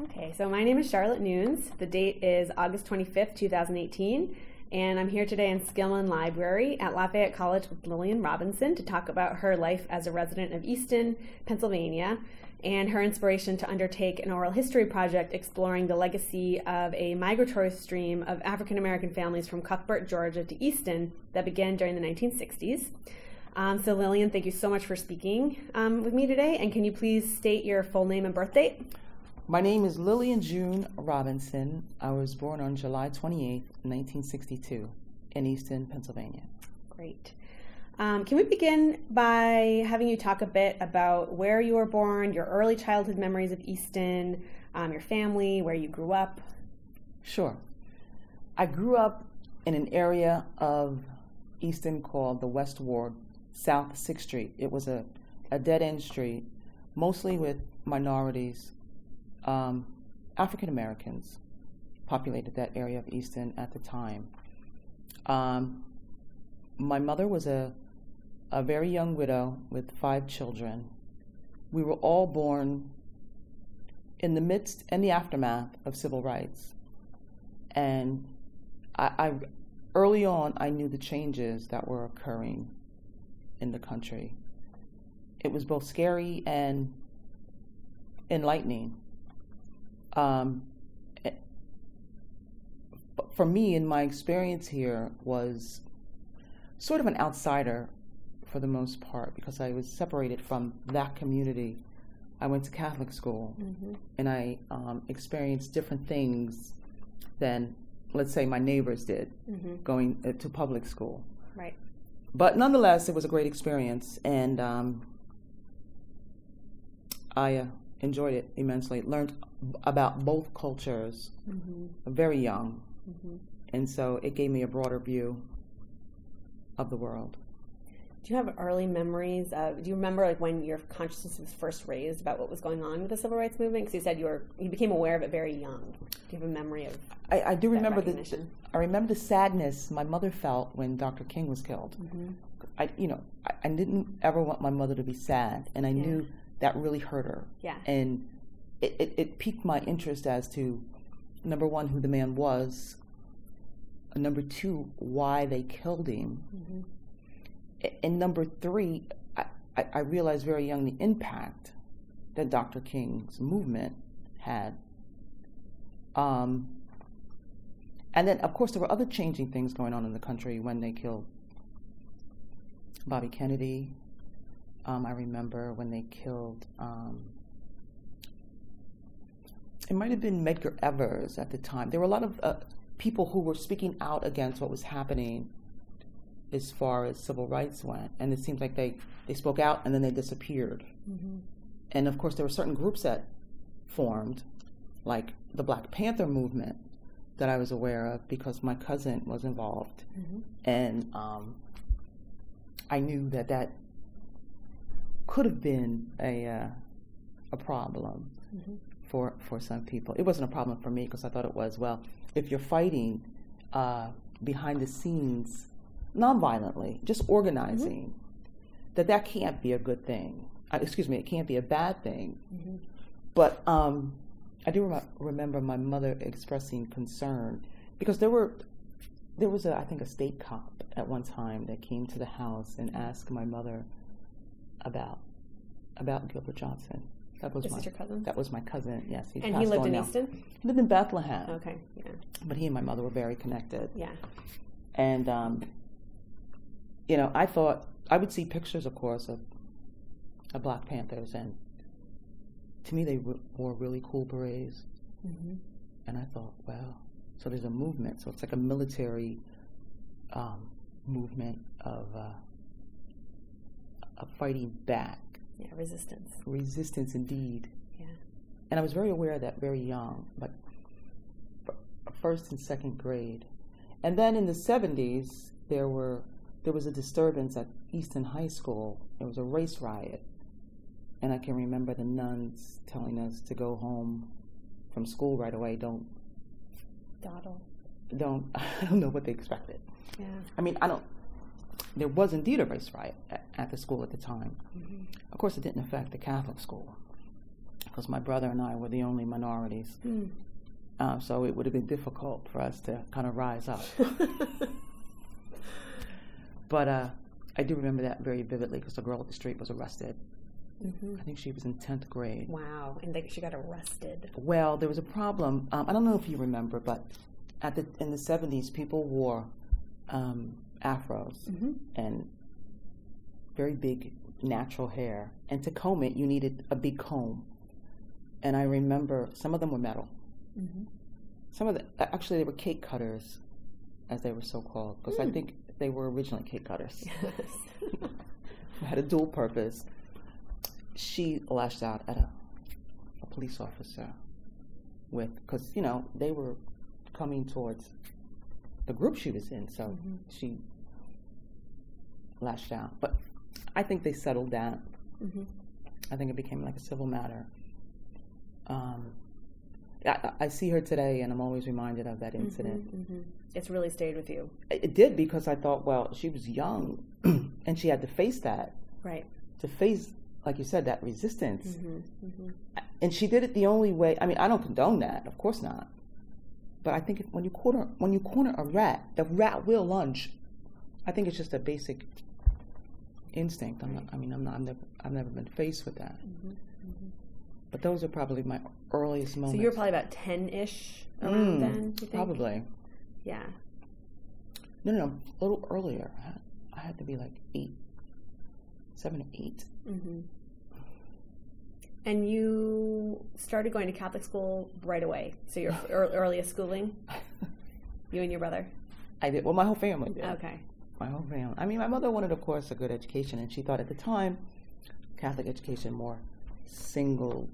Okay, so my name is Charlotte Nunes. The date is August 25th, 2018, and I'm here today in Skillman Library at Lafayette College with Lillian Robinson to talk about her life as a resident of Easton, Pennsylvania, and her inspiration to undertake an oral history project exploring the legacy of a migratory stream of African American families from Cuthbert, Georgia to Easton that began during the 1960s. So Lillian, thank you so much for speaking with me today, and can you please state your full name and birth date? My name is Lillian June Robinson. I was born on July 28th, 1962 in Easton, Pennsylvania. Great. Can we begin by having you talk a bit about where you were born, your early childhood memories of Easton, your family, where you grew up? Sure. I grew up in an area of Easton called the West Ward, South 6th Street. It was a dead-end street, mostly with minorities. African Americans populated that area of Easton at the time. My mother was a very young widow with 5 children. We were all born in the midst and the aftermath of civil rights. And I early on, I knew the changes that were occurring in the country. It was both scary and enlightening. For me, in my experience here, was sort of an outsider for the most part because I was separated from that community. I went to Catholic school, and I experienced different things than, let's say, my neighbors did going to public school. Right. But nonetheless, it was a great experience, and I enjoyed it immensely. Learned about both cultures very young, and so it gave me a broader view of the world. Do you have early memories do you remember like when your consciousness was first raised about what was going on with the civil rights movement? Because you said you became aware of it very young. Do you have a memory of I do remember recognition? I remember the sadness my mother felt when Dr. King was killed. I didn't ever want my mother to be sad, and I knew that really hurt her. Yeah. And it piqued my interest as to, number one, who the man was, number two, why they killed him, and number three, I realized very young the impact that Dr. King's movement had. And then, of course, there were other changing things going on in the country when they killed Bobby Kennedy. I remember when they killed, it might have been Medgar Evers at the time. There were a lot of people who were speaking out against what was happening as far as civil rights went. And it seemed like they spoke out and then they disappeared. And of course, there were certain groups that formed, like the Black Panther movement, that I was aware of because my cousin was involved. And I knew that could have been a problem for some people. It wasn't a problem for me because I thought it was, well, if you're fighting behind the scenes nonviolently, just organizing, that can't be a good thing. It can't be a bad thing. But I do remember my mother expressing concern because there was I think a state cop at one time that came to the house and asked my mother about Gilbert Johnson. This is your cousin? That was my cousin, yes. And he lived in Easton? He lived in Bethlehem. Okay, yeah. But he and my mother were very connected. Yeah. And, I thought, I would see pictures, of course, of Black Panthers, and to me they wore really cool berets. And I thought, wow, so there's a movement. So it's like a military movement of fighting back. Yeah, resistance. Resistance, indeed. Yeah. And I was very aware of that very young, but first and second grade. And then in the 70s, there was a disturbance at Easton High School. There was a race riot. And I can remember the nuns telling us to go home from school right away. Don't. I don't know what they expected. Yeah. I mean, there was indeed a race riot at the school at the time. Of course, it didn't affect the Catholic school. because my brother and I were the only minorities. So it would have been difficult for us to kind of rise up. But I do remember that very vividly because the girl at the street was arrested. I think she was in 10th grade. Wow, and she got arrested. Well, there was a problem. I don't know if you remember, but in the 70s, people wore afros and very big natural hair. And to comb it, you needed a big comb. And I remember some of them were metal. Some of actually, they were cake cutters, as they were so called, because I think they were originally cake cutters. Yes. Had a dual purpose. She lashed out at a police officer because, they were coming towards the group she was in, so she lashed out. But I think they settled that. I think it became like a civil matter. I see her today, and I'm always reminded of that incident. It's really stayed with you. It did, because I thought, well, she was young, and she had to face that. Right. To face, like you said, that resistance. And she did it the only way. I mean, I don't condone that, of course not. But I think when you corner a rat, the rat will lunge. I think it's just a basic instinct. I've never been faced with that. But those are probably my earliest moments. So you were probably about 10-ish around then, you think? Probably. Yeah. No, a little earlier. I had to be like 7 or 8. And you started going to Catholic school right away. So your earliest schooling, you and your brother? I did. Well, my whole family did. Okay. My whole family. I mean, my mother wanted, of course, a good education, and she thought at the time, Catholic education more single,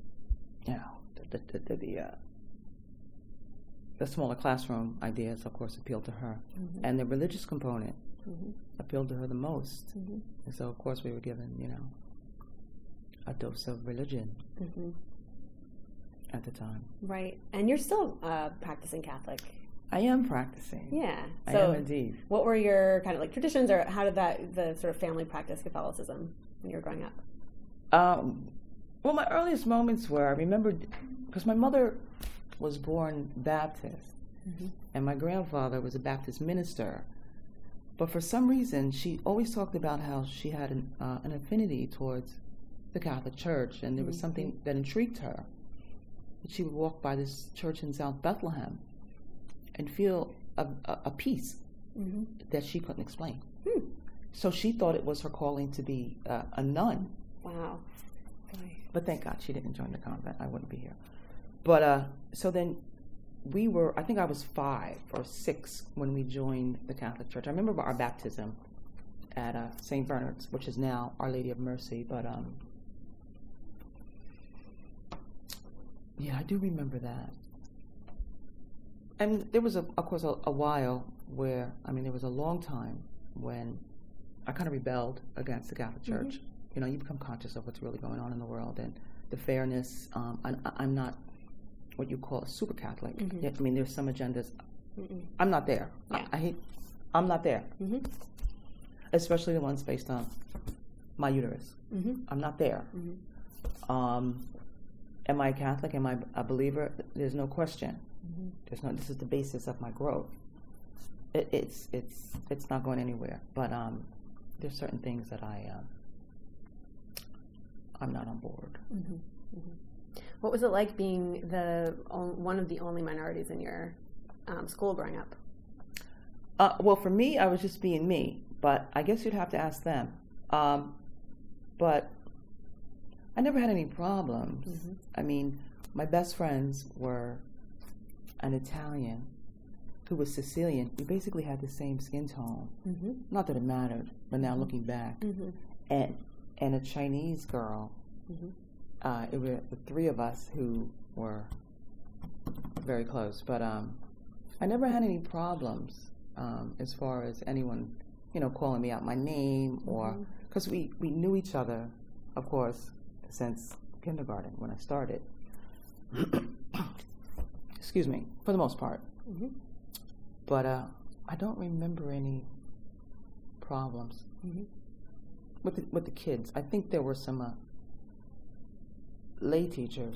the smaller classroom ideas, of course, appealed to her. And the religious component appealed to her the most. And so, of course, we were given, a dose of religion at the time. Right. And you're still practicing Catholic. I am practicing. Yeah. I So am indeed. what were your kind of like traditions, or how did the sort of family practice Catholicism when you were growing up? Well, my earliest moments were, I remembered, because my mother was born Baptist, and my grandfather was a Baptist minister. But for some reason, she always talked about how she had an affinity towards the Catholic Church, and there was something that intrigued her. She would walk by this church in South Bethlehem and feel a peace that she couldn't explain. So she thought it was her calling to be a nun. Wow. But thank God she didn't join the convent. I wouldn't be here. But so then I think I was 5 or 6 when we joined the Catholic Church. I remember our baptism at St. Bernard's, which is now Our Lady of Mercy. But yeah, I do remember that. I mean, there was, of course, a while where, there was a long time when I kind of rebelled against the Catholic Church. You become conscious of what's really going on in the world and the fairness. I'm not what you call a super Catholic. There's some agendas. I'm not there. Yeah. I'm not there. Especially the ones based on my uterus. I'm not there. Am I Catholic? Am I a believer? There's no question. This is the basis of my growth. It's not going anywhere. But there's certain things that I'm not on board. What was it like being one of the only minorities in your school growing up? Well, for me, I was just being me, but I guess you'd have to ask them. But I never had any problems. My best friends were an Italian who was Sicilian. We basically had the same skin tone. Not that it mattered, but now looking back. And a Chinese girl. It were the 3 of us who were very close. But I never had any problems as far as anyone, calling me out my name, or because we knew each other, of course, since kindergarten when I started. Excuse me, for the most part. But I don't remember any problems with the kids. I think there were some lay teacher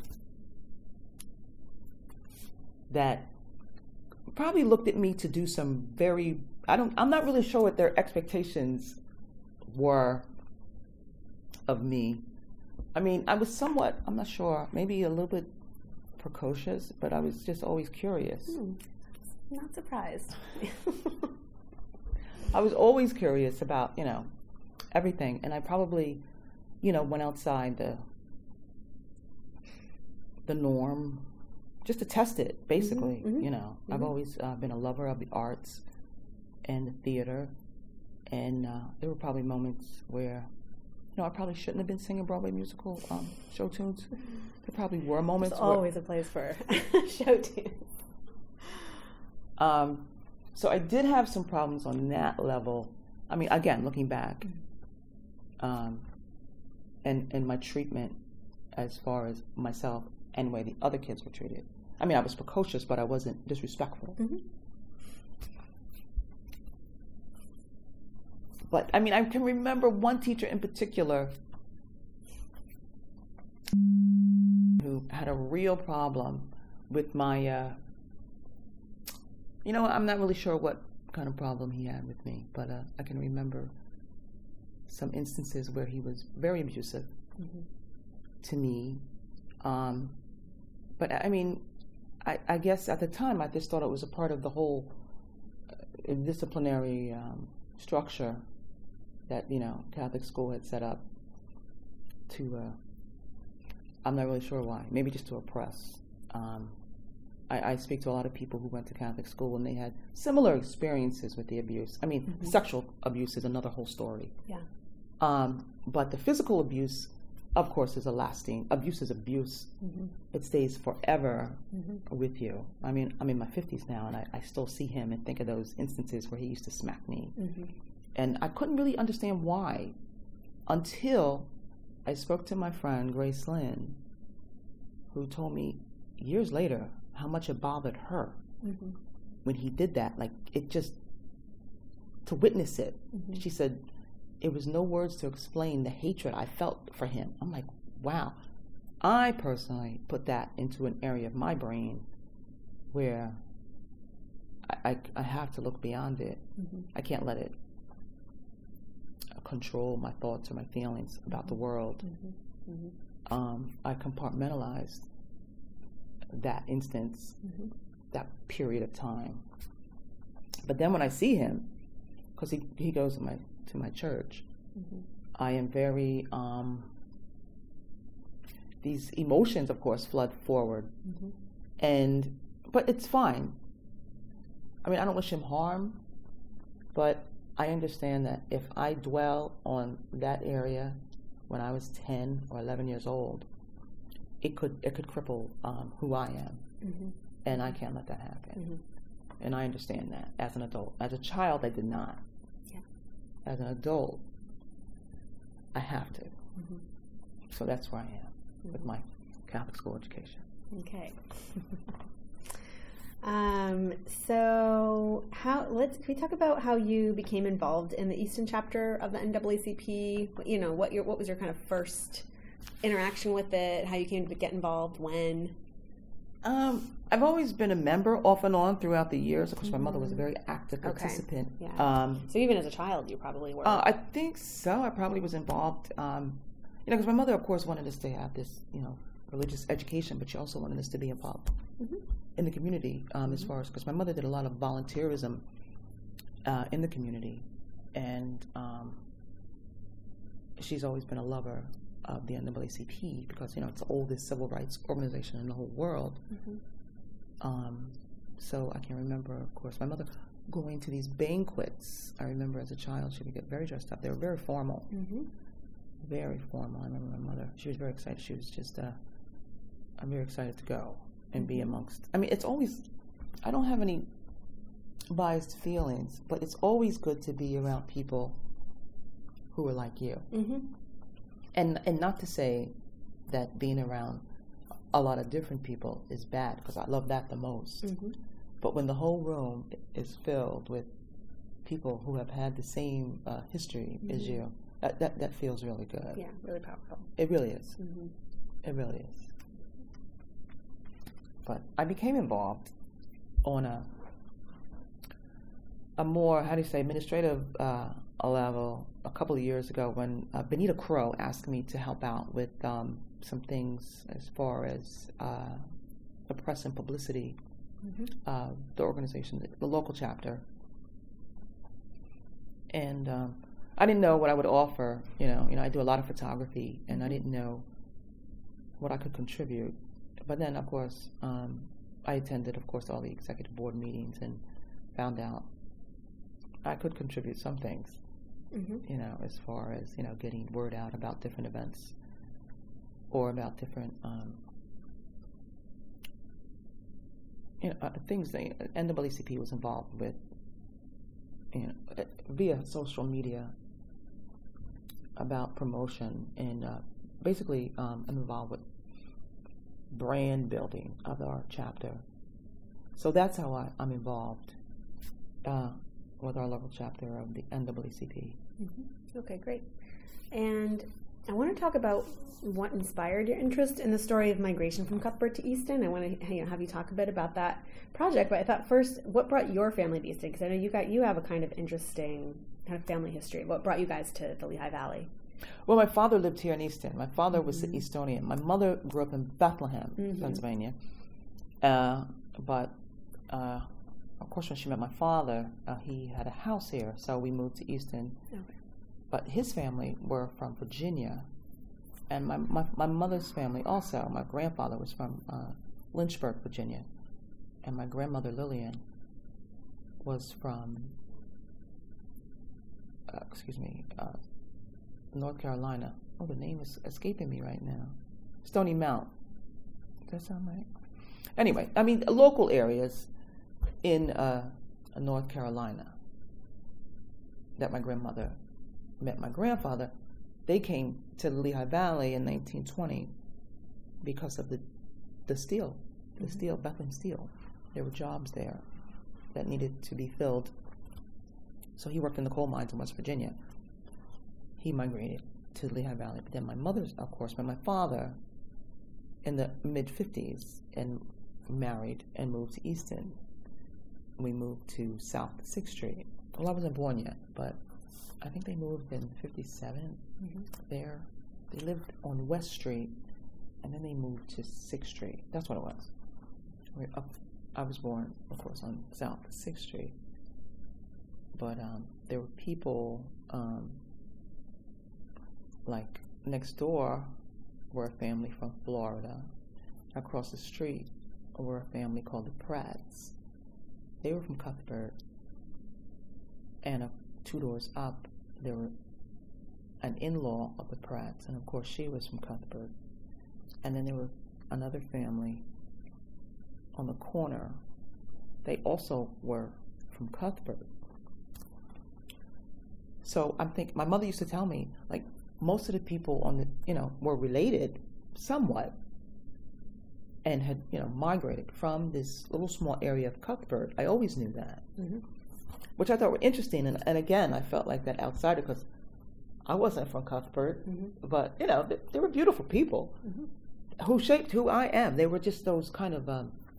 that probably looked at me to do some I'm not really sure what their expectations were of me. I mean, I was somewhat, I'm not sure, maybe a little bit precocious, but I was just always curious. Not surprised. I was always curious about, everything. And I probably, went outside the norm just to test it, basically. I've always been a lover of the arts and the theater. And there were probably moments where, I probably shouldn't have been singing Broadway musical show tunes. There probably were moments. There's always a place for show tunes. So I did have some problems on that level. I mean, again, looking back, and my treatment as far as myself and the way the other kids were treated. I mean, I was precocious, but I wasn't disrespectful. But, I mean, I can remember one teacher in particular who had a real problem with my, I'm not really sure what kind of problem he had with me, but I can remember some instances where he was very abusive to me. But, I mean, I guess at the time I just thought it was a part of the whole disciplinary structure that, Catholic school had set up to, I'm not really sure why, maybe just to oppress. I speak to a lot of people who went to Catholic school and they had similar experiences with the abuse. I mean, sexual abuse is another whole story. Yeah. But the physical abuse, of course, is a lasting. Abuse is abuse. It stays forever with you. I mean, I'm in my 50s now, and I still see him and think of those instances where he used to smack me. And I couldn't really understand why until I spoke to my friend, Grace Lynn, who told me years later how much it bothered her when he did that. Like, it just, to witness it. She said, it was no words to explain the hatred I felt for him. I'm like, wow. I personally put that into an area of my brain where I have to look beyond it. I can't let it control my thoughts or my feelings about the world. I compartmentalized that instance, that period of time. But then when I see him, because he goes to my church, I am very, these emotions, of course, flood forward. But it's fine. I mean, I don't wish him harm, but I understand that if I dwell on that area when I was 10 or 11 years old, it could cripple who I am. And I can't let that happen. And I understand that as an adult. As a child, I did not. As an adult, I have to. So that's where I am with my Catholic school education. Okay. So can we talk about how you became involved in the Easton chapter of the NAACP? What was your kind of first interaction with it? How you came to get involved? When? I've always been a member off and on throughout the years. Of course, my mother was a very active participant. Yeah. So even as a child, you probably were. I think so. I probably was involved. Because my mother, of course, wanted us to have this, religious education, but she also wanted us to be involved in the community, as far as, because my mother did a lot of volunteerism in the community, and she's always been a lover of the NAACP because, it's the oldest civil rights organization in the whole world. So I can remember, of course, my mother going to these banquets. I remember as a child, she would get very dressed up. They were very formal. Very formal. I remember my mother. She was very excited. She was just, I'm very excited to go and be amongst. I mean, it's always, I don't have any biased feelings, but it's always good to be around people who are like you. And not to say that being around a lot of different people is bad, because I love that the most. But when the whole room is filled with people who have had the same history as you, that feels really good. Yeah, really powerful. It really is. It really is. But I became involved on a more, how do you say, administrative level a couple of years ago when Benita Crow asked me to help out with some things as far as the press and publicity, the organization, the local chapter. And I didn't know what I would offer. You know, I do a lot of photography, and I didn't know what I could contribute. But then, of course, I attended, of course, all the executive board meetings and found out I could contribute some things, you know, as far as, you know, getting word out about different events or about different, you know, things that NAACP was involved with, you know, via social media about promotion and basically I'm involved with brand building of our chapter. So that's how I'm involved with our local chapter of the NAACP. Okay, great. And I want to talk about what inspired your interest in the story of migration from Cuthbert to Easton. I want to have you talk a bit about that project, but I thought first, what brought your family to Easton? Because I know you have a kind of interesting kind of family history. What brought you guys to the Lehigh Valley? Well, my father lived here in Easton. My father was an Eastonian. My mother grew up in Bethlehem, Pennsylvania. But of course, when she met my father, he had a house here, so we moved to Easton. Okay. But his family were from Virginia, and my mother's family also. My grandfather was from Lynchburg, Virginia, and my grandmother Lillian was from, North Carolina. Oh, the name is escaping me right now. Stony Mount. Does that sound right? Anyway, I mean, local areas in North Carolina that my grandmother met my grandfather. They came to the Lehigh Valley in 1920 because of the steel, Bethlehem Steel. There were jobs there that needed to be filled. So he worked in the coal mines in West Virginia. He migrated to the Lehigh Valley. But then my mother, of course, met my father in the mid-50s and married and moved to Easton. We moved to South 6th Street. Well, I wasn't born yet, but I think they moved in 57 there. They lived on West Street, and then they moved to 6th Street. That's what it was. I was born, of course, on South 6th Street. But there were people, like next door were a family from Florida. Across the street were a family called the Pratts. They were from Cuthbert. And 2 doors up, there were an in-law of the Pratts, and of course she was from Cuthbert. And then there were another family on the corner. They also were from Cuthbert. So I'm thinking, my mother used to tell me, like, most of the people on the, you know, were related somewhat and had, you know, migrated from this little small area of Cuthbert. I always knew that, which I thought were interesting. And again, I felt like that outsider because I wasn't from Cuthbert, but, you know, they were beautiful people who shaped who I am. They were just those kind of,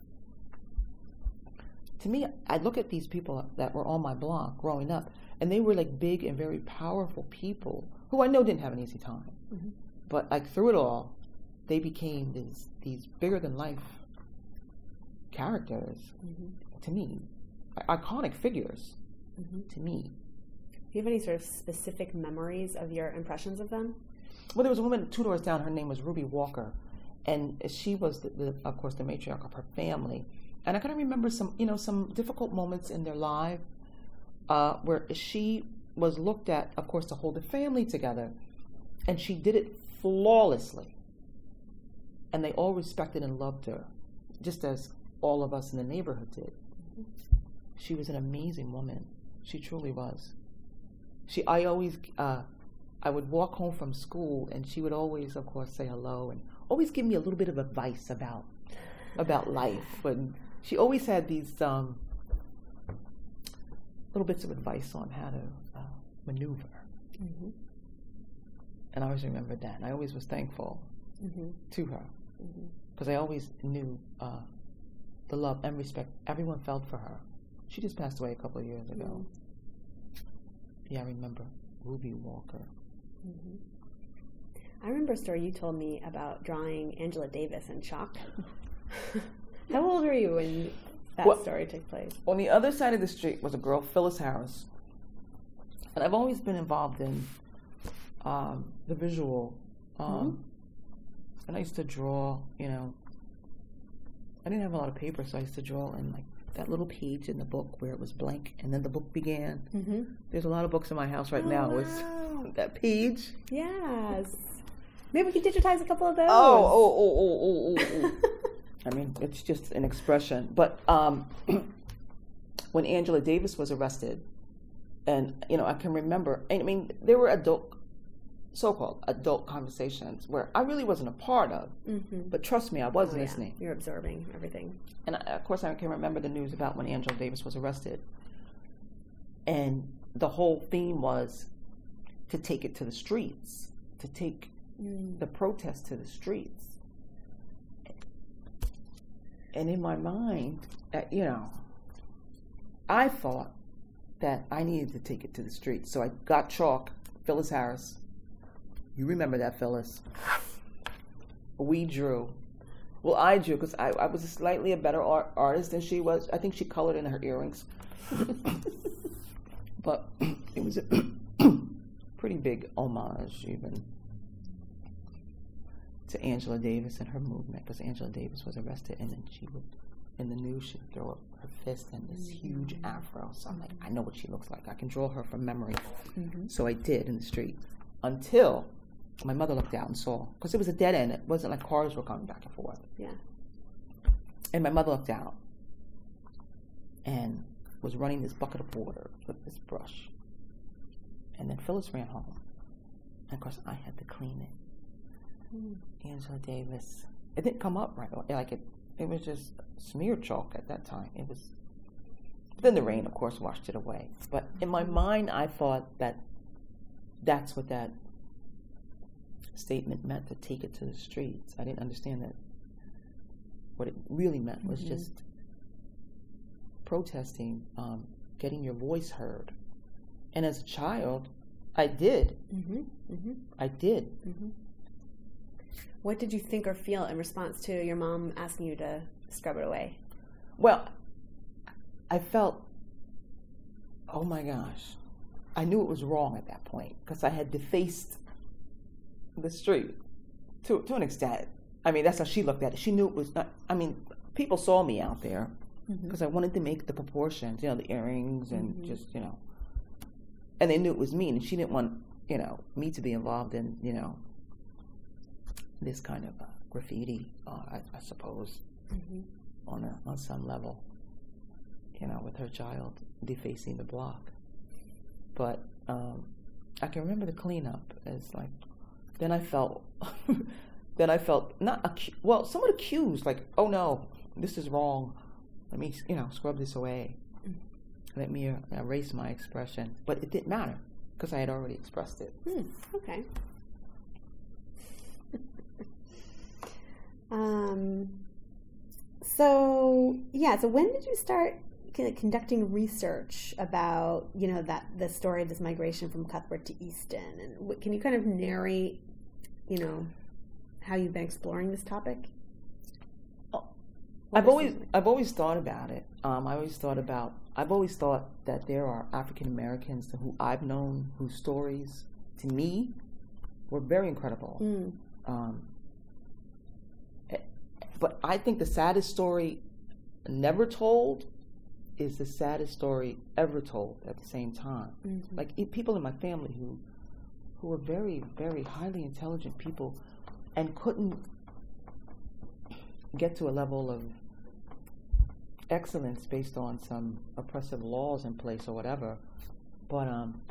to me, I look at these people that were on my block growing up, and they were like big and very powerful people who I know didn't have an easy time. But like through it all, they became these bigger than life characters to me, iconic figures to me. Do you have any sort of specific memories of your impressions of them? Well, there was a woman 2 doors down. Her name was Ruby Walker, and she was of course the matriarch of her family. And I kind of remember some difficult moments in their life where she was looked at, of course, to hold the family together, and she did it flawlessly. And they all respected and loved her, just as all of us in the neighborhood did. She was an amazing woman. She truly was. I would walk home from school, and she would always, of course, say hello and always give me a little bit of advice about life. And she always had these little bits of advice on how to maneuver. And I always remembered that. And I always was thankful to her, because I always knew the love and respect everyone felt for her. She just passed away a couple of years ago. Yeah, I remember Ruby Walker. I remember a story you told me about drawing Angela Davis in chalk. How old were you when that story took place? On the other side of the street was a girl, Phyllis Harris. And I've always been involved in the visual. And I used to draw, I didn't have a lot of paper, so I used to draw in like that little page in the book where it was blank, and then the book began. There's a lot of books in my house right now with that page. Yes. Maybe we could digitize a couple of those. Oh. I mean, it's just an expression. But when Angela Davis was arrested, and, I can remember, I mean, there were so-called adult conversations where I really wasn't a part of, but trust me, I was listening. You're absorbing everything. And of course, I can remember the news about when Angela Davis was arrested. And the whole theme was to take it to the streets, to take the protest to the streets. And in my mind, I thought that I needed to take it to the streets. So I got chalk, Phyllis Harris. You remember that, Phyllis. We drew. Well, I drew because I was slightly a better artist than she was. I think she colored in her earrings. But it was a pretty big homage even to Angela Davis and her movement, because Angela Davis was arrested, and then she would, in the news, she would throw up her fist in this huge afro. So I'm like, I know what she looks like. I can draw her from memory. So I did in the street until my mother looked out and saw, because it was a dead end. It wasn't like cars were coming back and forth. Yeah. And my mother looked out and was running this bucket of water with this brush. And then Phyllis ran home. And of course, I had to clean it. Angela Davis. It didn't come up right away. Like it was just smear chalk at that time. It was. But then the rain, of course, washed it away. But in my mind, I thought that that's what that statement meant, to take it to the streets. I didn't understand that. What it really meant was just protesting, getting your voice heard. And as a child, I did. I did. What did you think or feel in response to your mom asking you to scrub it away? Well, I felt, oh my gosh, I knew it was wrong at that point, because I had defaced the street to an extent. I mean, that's how she looked at it. She knew it was not, I mean, people saw me out there because I wanted to make the proportions, the earrings and just, and they knew it was me, and she didn't want, me to be involved in, this kind of graffiti, I suppose, on some level, with her child defacing the block. But I can remember the cleanup as like, then I felt somewhat accused, like, oh no, this is wrong. Let me, scrub this away. Let me erase my expression. But it didn't matter because I had already expressed it. Okay. So when did you start conducting research about, that the story of this migration from Cuthbert to Easton? And can you kind of narrate, how you've been exploring this topic? I've always thought about it. I've always thought that there are African Americans who I've known whose stories, to me, were very incredible. But I think the saddest story never told is the saddest story ever told at the same time. Like people in my family who were very, very highly intelligent people and couldn't get to a level of excellence based on some oppressive laws in place or whatever. But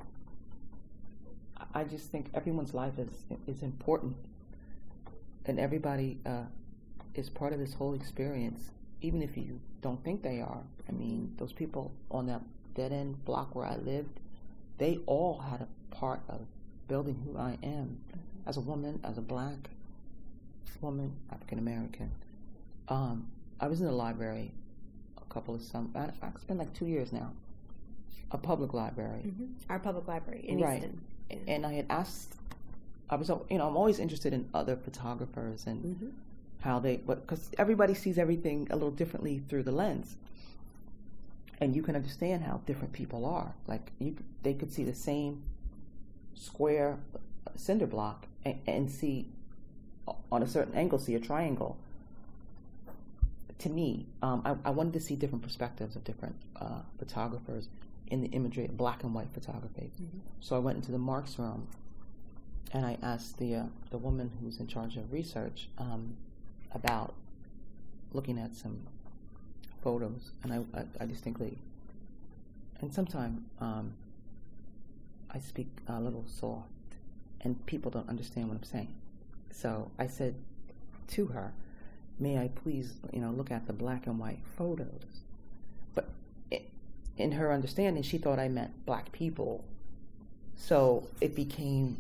I just think everyone's life is important, and everybody is part of this whole experience, even if you don't think they are. I mean, those people on that dead-end block where I lived, they all had a part of building who I am as a woman, as a black woman, African American. I was in the library I spent like 2 years now, a public library. Mm-hmm. Our public library in right. Easton. Yeah. And I had asked, I'm always interested in other photographers and Mm-hmm. how because everybody sees everything a little differently through the lens. And you can understand how different people are. Like they could see the same square cinder block and see on a certain angle, see a triangle. To me, I wanted to see different perspectives of different photographers in the imagery, black and white photography. Mm-hmm. So I went into the Marx room, and I asked the woman who's in charge of research about looking at some photos, and I distinctly, and sometimes I speak a little soft, and people don't understand what I'm saying. So I said to her, may I please, look at the black and white photos? But in her understanding, she thought I meant black people. So it became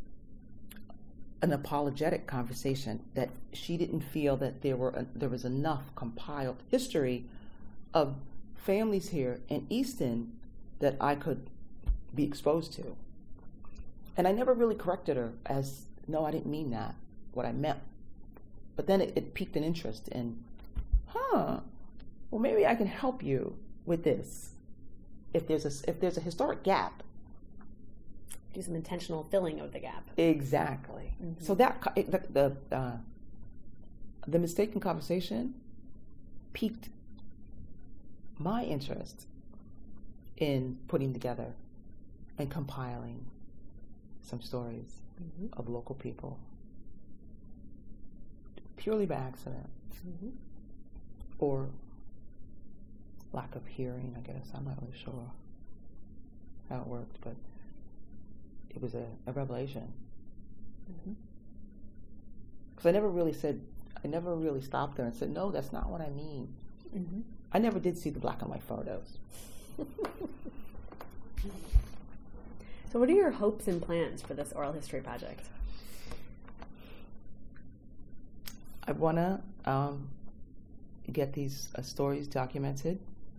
an apologetic conversation that she didn't feel that there was enough compiled history of families here in Easton that I could be exposed to. And I never really corrected her as, no, I didn't mean that, what I meant. But then it piqued an interest in, well, maybe I can help you with this. If there's a historic gap, do some intentional filling of the gap. Exactly. Mm-hmm. So that the mistaken conversation piqued my interest in putting together and compiling some stories mm-hmm. of local people. Purely by accident, mm-hmm. or lack of hearing, I guess. I'm not really sure how it worked, but it was a revelation. Because I never really stopped there and said, no, that's not what I mean. Mm-hmm. I never did see the black and white photos. So what are your hopes and plans for this oral history project? I want to get these stories documented.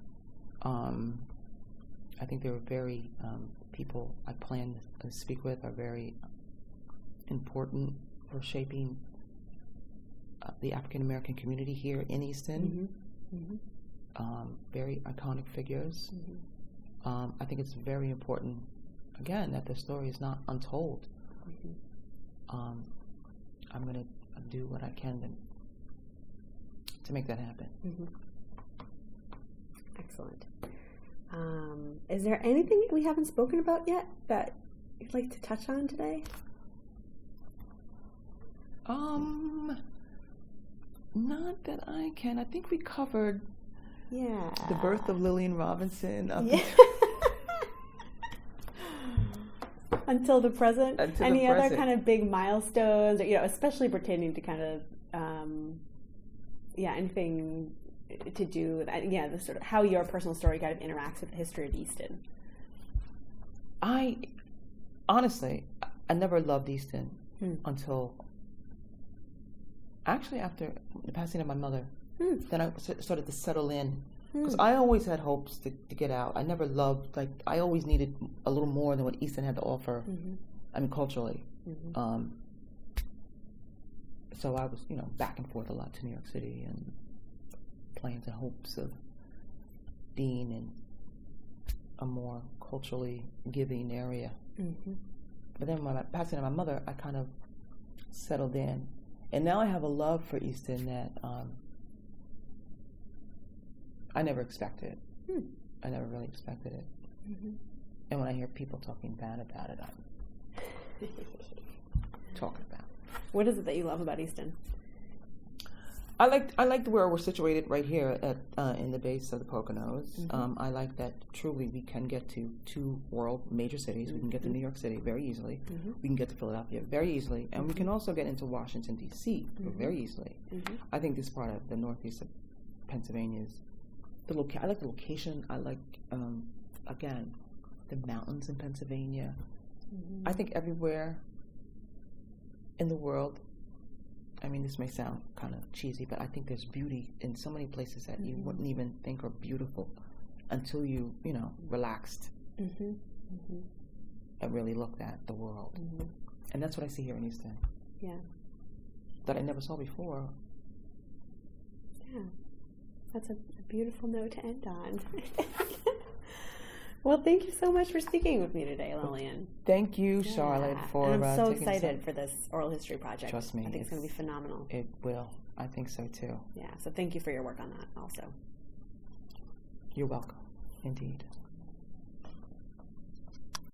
I think there are very people I plan to speak with are very important for shaping the African American community here in Easton. Mm-hmm. Mm-hmm. Very iconic figures. Mm-hmm. I think it's very important, again, that the story is not untold. Mm-hmm. I'm going to do what I can to make that happen. Mm-hmm. Excellent. Is there anything we haven't spoken about yet that you'd like to touch on today? Not that I can. I think we covered the birth of Lillian Robinson. Until the present. Any other kind of big milestones, or, especially pertaining to kind of, anything to do with, the sort of how your personal story kind of interacts with the history of Easton? I never loved Easton until actually after the passing of my mother. Then I started to settle in. Because I always had hopes to get out. I never loved, I always needed a little more than what Easton had to offer, culturally. Mm-hmm. So I was, back and forth a lot to New York City and plans and hopes of being in a more culturally giving area. Mm-hmm. But then when I passing of my mother, I kind of settled in. And now I have a love for Easton that I never expected. I never really expected it. Mm-hmm. And when I hear people talking bad about it, I'm talking about. What is it that you love about Easton? I like where we're situated right here at in the base of the Poconos. Mm-hmm. I like that truly we can get to two world major cities. Mm-hmm. We can get to New York City very easily. Mm-hmm. We can get to Philadelphia very easily. And we can also get into Washington, D.C. Very easily. Mm-hmm. I think this part of the northeast of Pennsylvania is I like the location. I like, again, the mountains in Pennsylvania. Mm-hmm. I think everywhere in the world I mean, this may sound kind of cheesy, but I think there's beauty in so many places that you wouldn't even think are beautiful until you relaxed and really looked at the world. And that's what I see here in Easton. Yeah. That I never saw before. Yeah. That's a beautiful note to end on. Well, thank you so much for speaking with me today, Lillian. Thank you, Charlotte, for and I'm so taking excited for this oral history project. Trust me. I think it's going to be phenomenal. It will. I think so, too. Yeah, so thank you for your work on that also. You're welcome. Indeed.